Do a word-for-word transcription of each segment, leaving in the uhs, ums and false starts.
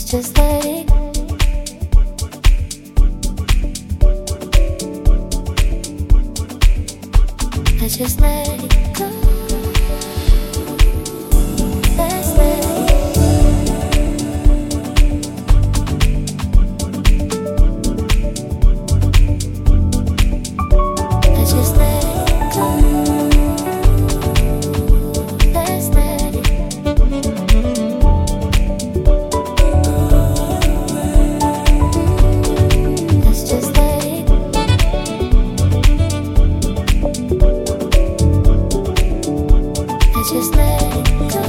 just let it. Let's just let it go. Let's let Let's just let it go. Let's let it. Let's just let it. Let's just let it go.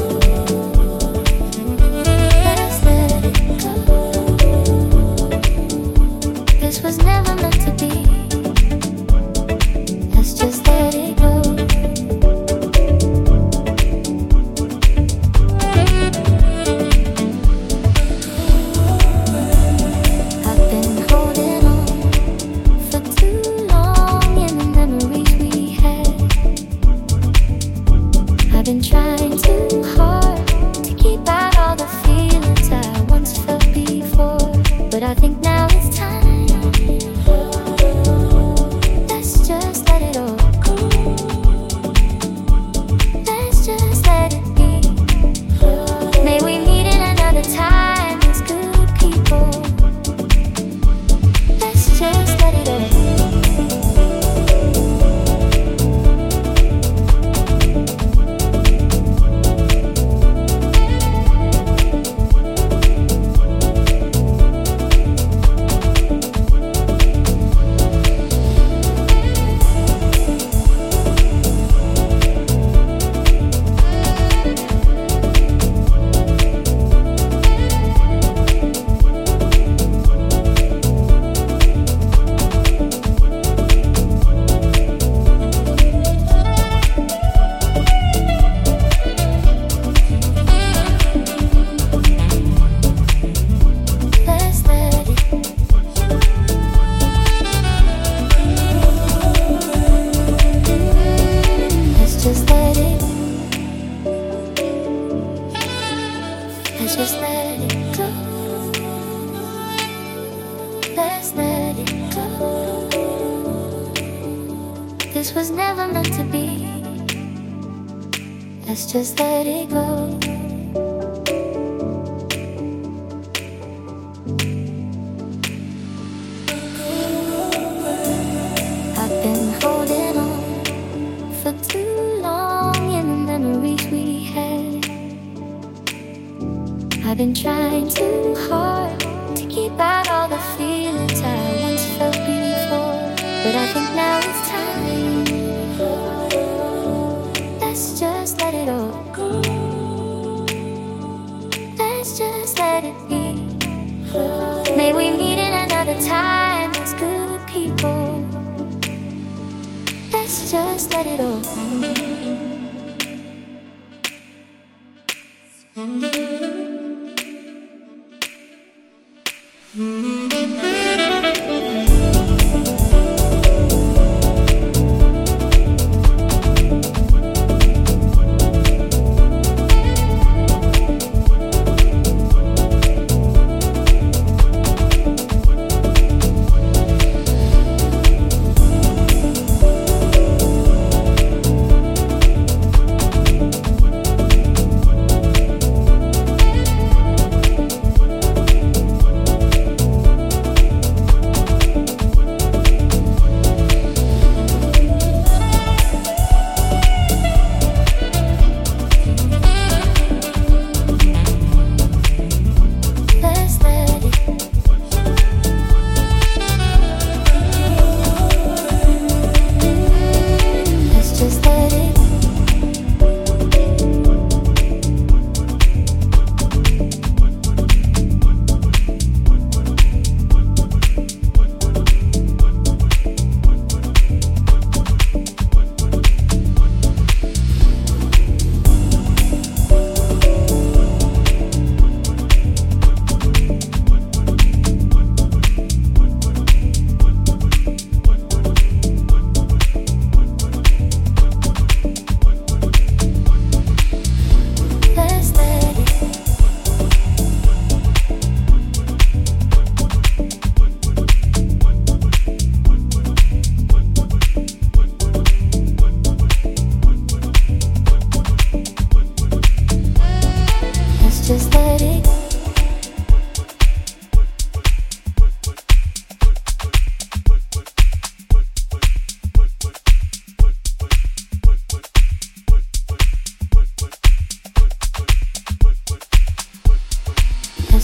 Let's let it go. This was never meant to be. Let's just let it go. I've been holding on for too long in the memories we had. I've been trying too hard to keep out all the feelings I once felt before, but I think now it's time. Let's just let it all go. Let's just let it be. May we meet in another time as good people. Let's just let it all go. Let's let it. Let's just let it. Let's just let it go. Let's let it go. This was never meant to be. Let's just let it go. I've been holding on for too long in the memories we had. I've been trying too hard to keep out all the feelings I once felt before, but I think now it's time. Let's just let it all go. Let's just let it be. May we meet in another time as good people. Let's just let it all go.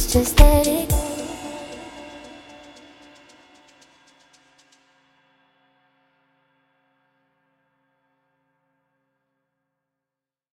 just let it